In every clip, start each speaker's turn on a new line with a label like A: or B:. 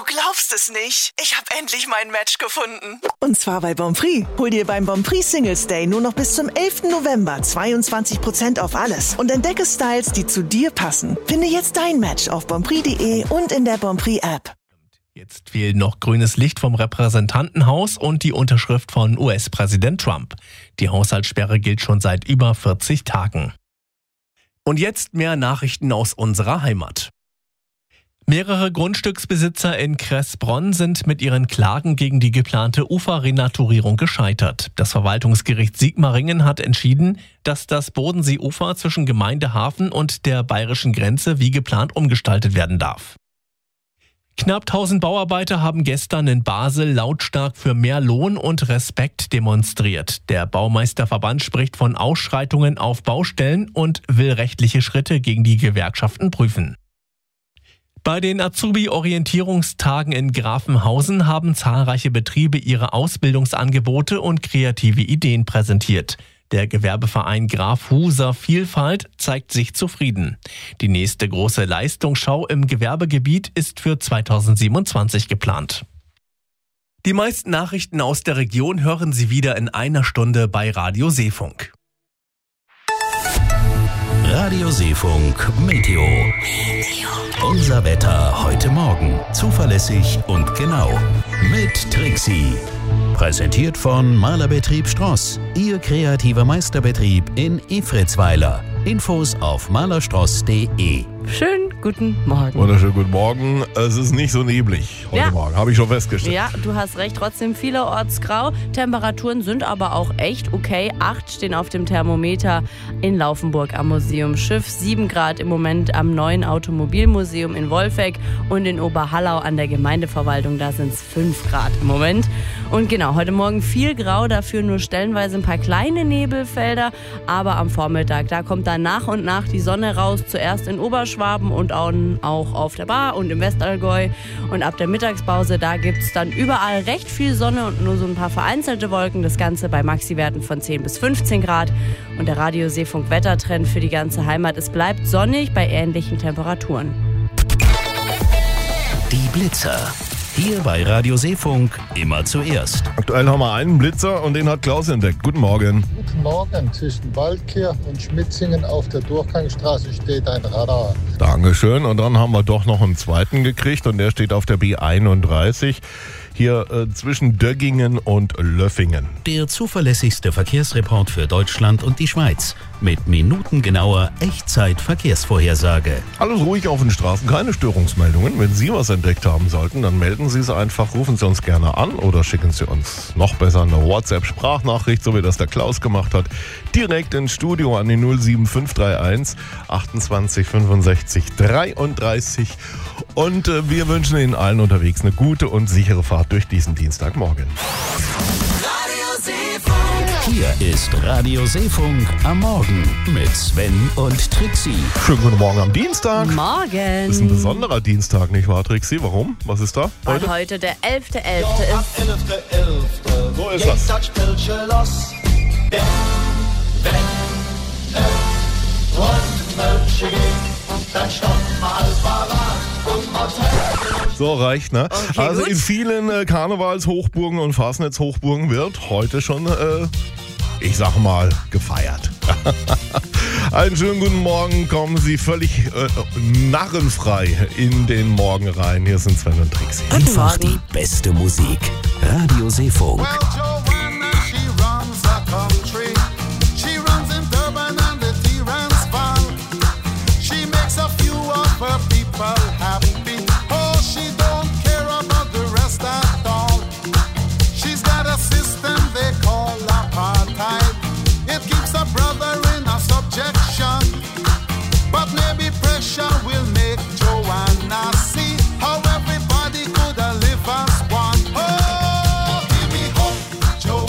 A: glaubst es nicht. Ich habe endlich mein Match gefunden.
B: Und zwar bei Bonprix. Hol dir beim Bonprix Singles Day nur noch bis zum 11. November 22% auf alles und entdecke Styles, die zu dir passen. Finde jetzt dein Match auf bonprix.de und in der Bonprix App.
C: Jetzt fehlt noch grünes Licht vom Repräsentantenhaus und die Unterschrift von US-Präsident Trump. Die Haushaltssperre gilt schon seit über 40 Tagen. Und jetzt mehr Nachrichten aus unserer Heimat. Mehrere Grundstücksbesitzer in Kressbronn sind mit ihren Klagen gegen die geplante Uferrenaturierung gescheitert. Das Verwaltungsgericht Sigmaringen hat entschieden, dass das Bodenseeufer zwischen Gemeinde Hafen und der bayerischen Grenze wie geplant umgestaltet werden darf. Knapp 1000 Bauarbeiter haben gestern in Basel lautstark für mehr Lohn und Respekt demonstriert. Der Baumeisterverband spricht von Ausschreitungen auf Baustellen und will rechtliche Schritte gegen die Gewerkschaften prüfen. Bei den Azubi-Orientierungstagen in Grafenhausen haben zahlreiche Betriebe ihre Ausbildungsangebote und kreative Ideen präsentiert. Der Gewerbeverein Graf Huser Vielfalt zeigt sich zufrieden. Die nächste große Leistungsschau im Gewerbegebiet ist für 2027 geplant. Die meisten Nachrichten aus der Region hören Sie wieder in einer Stunde bei Radio Seefunk.
D: Radio Seefunk Meteo. Unser Wetter heute Morgen. Zuverlässig und genau. Mit Trixie. Präsentiert von Malerbetrieb Stross. Ihr kreativer Meisterbetrieb in Efritzweiler. Infos auf malerstross.de.
E: Schönen guten Morgen.
F: Wunderschönen guten Morgen. Es ist nicht so neblig heute Morgen, habe ich schon festgestellt.
E: Ja, du hast recht, trotzdem vielerorts grau. Temperaturen sind aber auch echt okay. 8 stehen auf dem Thermometer in Laufenburg am Museumsschiff. 7 Grad im Moment am neuen Automobilmuseum in Wolfegg und in Oberhallau an der Gemeindeverwaltung. Da sind es 5 Grad im Moment. Und genau, heute Morgen viel grau, dafür nur stellenweise ein paar kleine Nebelfelder. Aber am Vormittag, da kommt dann nach und nach die Sonne raus. Zuerst in Oberschwaben und auch auf der Bar und im Westallgäu. Und ab der Mittagspause, da gibt es dann überall recht viel Sonne und nur so ein paar vereinzelte Wolken. Das Ganze bei Maxi-Werten von 10 bis 15 Grad. Und der Radio Seefunk Wettertrend für die ganze Heimat. Es bleibt sonnig bei ähnlichen Temperaturen.
D: Die Blitzer. Hier bei Radio Seefunk immer zuerst.
F: Aktuell haben wir einen Blitzer und den hat Klaus entdeckt. Guten Morgen.
G: Guten Morgen. Zwischen Waldkirch und Schmitzingen auf der Durchgangsstraße steht ein Radar.
F: Dankeschön. Und dann haben wir doch noch einen zweiten gekriegt und der steht auf der B31. Hier zwischen Döggingen und Löffingen.
D: Der zuverlässigste Verkehrsreport für Deutschland und die Schweiz. Mit minutengenauer Echtzeit-Verkehrsvorhersage.
F: Alles ruhig auf den Straßen, keine Störungsmeldungen. Wenn Sie was entdeckt haben sollten, dann melden Sie es einfach, rufen Sie uns gerne an oder schicken Sie uns noch besser eine WhatsApp-Sprachnachricht, so wie das der Klaus gemacht hat, direkt ins Studio an die 07531 28 65 33. Und wir wünschen Ihnen allen unterwegs eine gute und sichere Fahrt durch diesen Dienstagmorgen.
D: Hier ist Radio Seefunk am Morgen mit Sven und Trixie.
F: Schönen guten Morgen am Dienstag.
E: Morgen.
F: Ist ein besonderer Dienstag, nicht wahr, Trixie? Warum? Was ist da heute?
E: Weil heute der 11.11. ist.
F: So ist das. So reicht, ne?
E: Okay,
F: also
E: gut.
F: in vielen Karnevalshochburgen und Fasnetshochburgen wird heute schon, ich sag mal, gefeiert. Einen schönen guten Morgen, kommen Sie völlig narrenfrei in den Morgen rein. Hier sind Sven und Trixie.
D: Einfach die beste Musik. Radio Seefunk.
G: Well, Joanna, she runs a country. She runs in Durban and the Transvaal. She makes a few of her people happy. Oh, she don't care about the rest at all. She's got a system they call apartheid. It keeps a brother in a subjection. But maybe pressure will make Joanna see how everybody could live as one. Oh, give me hope, Joanna.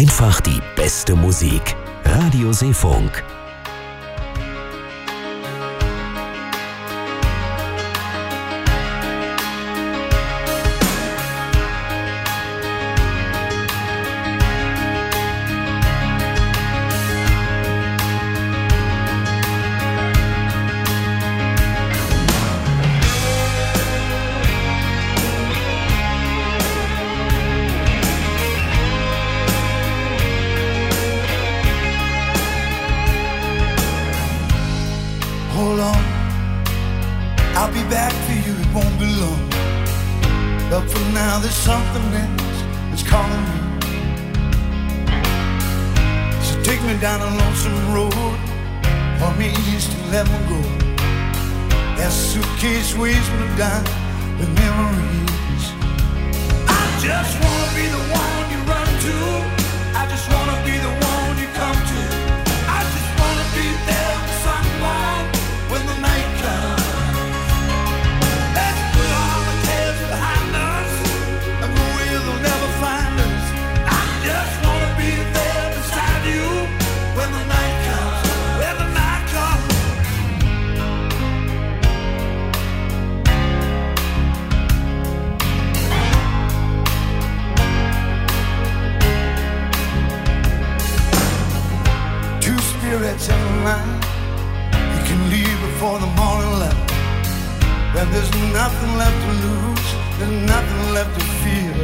D: Einfach die beste Musik. Radio Seefunk.
H: Hold on, I'll be back for you, it won't be long. But for now there's something else that's calling me. So take me down a lonesome road, point me east and let me go. That suitcase weighs me down with memories. I just wanna be the one you run to, I just wanna be the one you come to. I just wanna be there for someone when the night comes. Let's put all the cares behind us and go where they'll never find us. I just wanna be there beside you when the night comes, when the night comes. Two spirits in a line, you can leave before the morning light. When there's nothing left to lose, there's nothing left to fear.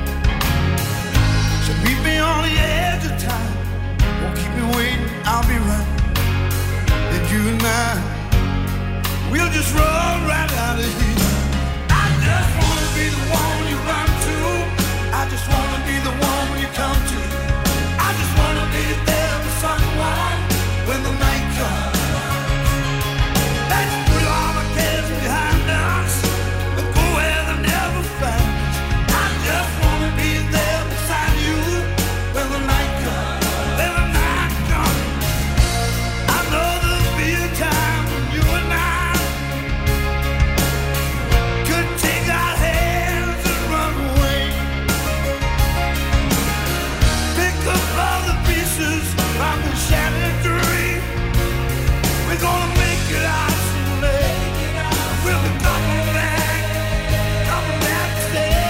H: So meet me on the edge of time, won't keep me waiting, I'll be right. Then you and I, we'll just run right out of here. I just wanna be the one you run to, I just wanna be the one you come to. I just wanna be there for someone when the night comes. Let's put all the cares behind us and go where they'll never find us. I just wanna be there beside you when the night comes, when the night comes. I know there'll be a time when you and I could take our hands and run away. Pick up all the pieces from the shattered dream. We're gonna make it out someday. We'll be coming back to stay.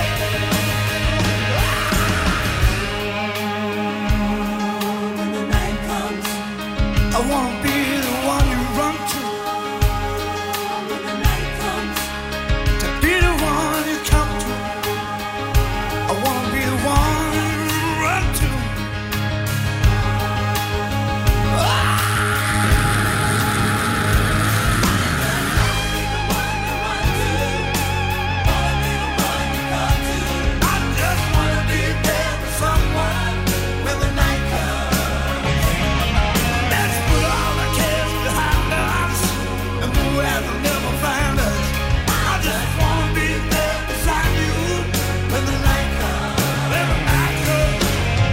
H: When the night comes, I wanna be the one you run to. When the night comes, to be the one you come to. I wanna be the one you run to. I just wanna be there for someone when the night comes. Let's put all the cares behind us and go where they'll never find us. I just wanna be there beside you when the night comes, when the night comes.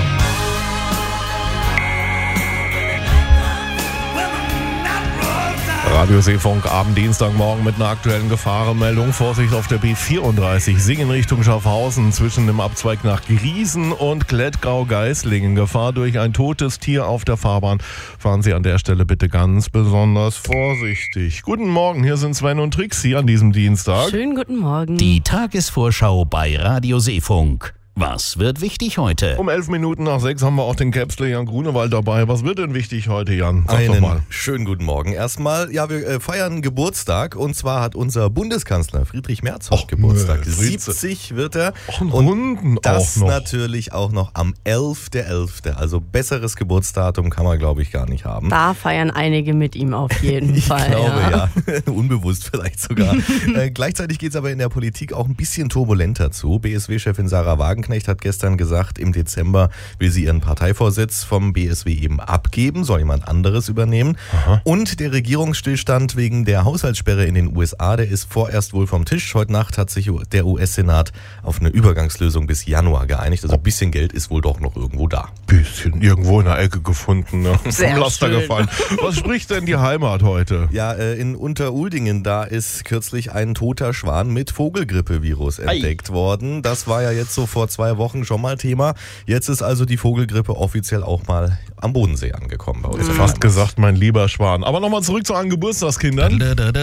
H: When the night rolls down.
F: Radio Seefunk, Abend Dienstagmorgen mit einer aktuellen Gefahrenmeldung. Vorsicht auf der B34, Singen Richtung Schaffhausen zwischen dem Abzweig nach Griesen und Klettgau-Geislingen. Gefahr durch ein totes Tier auf der Fahrbahn. Fahren Sie an der Stelle bitte ganz besonders vorsichtig. Guten Morgen, hier sind Sven und Trixie an diesem Dienstag.
E: Schönen guten Morgen.
D: Die Tagesvorschau bei Radio Seefunk. Was wird wichtig heute?
F: Um 11 Minuten nach 6 haben wir auch den Capsler Jan Grunewald dabei. Was wird denn wichtig heute, Jan? Sag doch mal.
I: Schönen guten Morgen. Erstmal, ja, wir feiern Geburtstag und zwar hat unser Bundeskanzler Friedrich Merz heute Geburtstag. 70 wird er.
F: einen Runden
I: das
F: auch noch.
I: natürlich auch noch am 11.11. Also besseres Geburtsdatum kann man, glaube ich, gar nicht haben.
E: Da feiern einige mit ihm auf jeden Fall.
I: Ich glaube, ja. Unbewusst vielleicht sogar. Gleichzeitig geht es aber in der Politik auch ein bisschen turbulenter zu. BSW-Chefin Sarah Wagenknecht hat gestern gesagt, im Dezember will sie ihren Parteivorsitz vom BSW eben abgeben, soll jemand anderes übernehmen.
F: Aha.
I: Und der Regierungsstillstand wegen der Haushaltssperre in den USA, der ist vorerst wohl vom Tisch. Heute Nacht hat sich der US-Senat auf eine Übergangslösung bis Januar geeinigt. Also ein bisschen Geld ist wohl doch noch irgendwo da.
F: Bisschen irgendwo in der Ecke gefunden, ne?
E: Sehr
F: Vom Laster
E: schön.
F: gefallen. Was spricht denn die Heimat heute?
I: Ja, in Unteruldingen, da ist kürzlich ein toter Schwan mit Vogelgrippevirus entdeckt worden. Das war ja jetzt so vor 2 Wochen schon mal Thema. Jetzt ist also die Vogelgrippe offiziell auch mal am Bodensee angekommen bei uns.
F: Fast gesagt, mein lieber Schwan. Aber nochmal zurück zu euren Geburtstagskindern.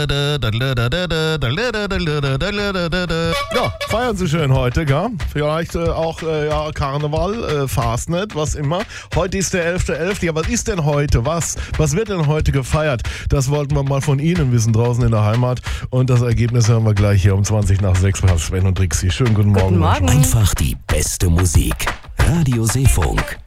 F: Ja, feiern Sie schön heute, gell? Vielleicht auch Karneval, Fastnet, was immer. Heute ist der 11.11. Ja, was ist denn heute? Was wird denn heute gefeiert? Das wollten wir mal von Ihnen wissen, draußen in der Heimat. Und das Ergebnis hören wir gleich hier um 20 nach 6 bei Sven und Trixie. Schönen guten Morgen.
E: Guten Morgen.
D: Einfach die beste Musik. Radio Seefunk.